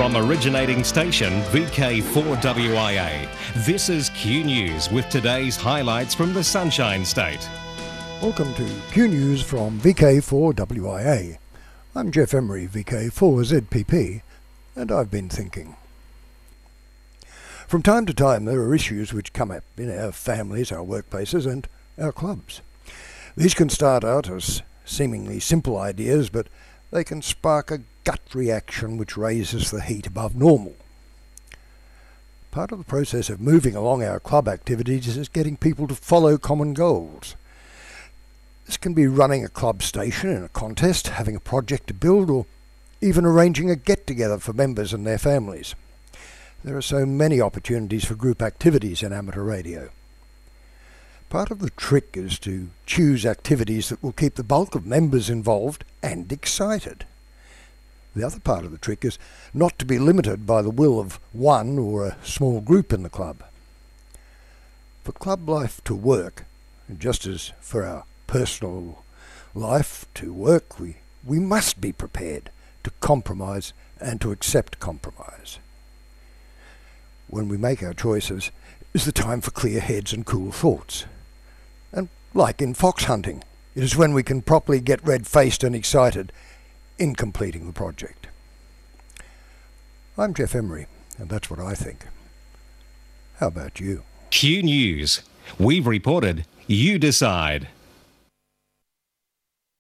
From originating station VK4WIA, this is Q News with today's highlights from the Sunshine State. Welcome to Q News from VK4WIA. I'm Jeff Emery, VK4ZPP, and I've been thinking. From time to time there are issues which come up in our families, our workplaces and our clubs. These can start out as seemingly simple ideas, but they can spark a gut reaction which raises the heat above normal. Part of the process of moving along our club activities is getting people to follow common goals. This can be running a club station in a contest, having a project to build, or even arranging a get-together for members and their families. There are so many opportunities for group activities in amateur radio. Part of the trick is to choose activities that will keep the bulk of members involved and excited. The other part of the trick is not to be limited by the will of one or a small group in the club. For club life to work, just as for our personal life to work, we must be prepared to compromise and to accept compromise. When we make our choices is the time for clear heads and cool thoughts. And like in fox hunting, it is when we can properly get red-faced and excited in completing the project. I'm Jeff Emery, and that's what I think. How about you? Q News. We've reported, you decide.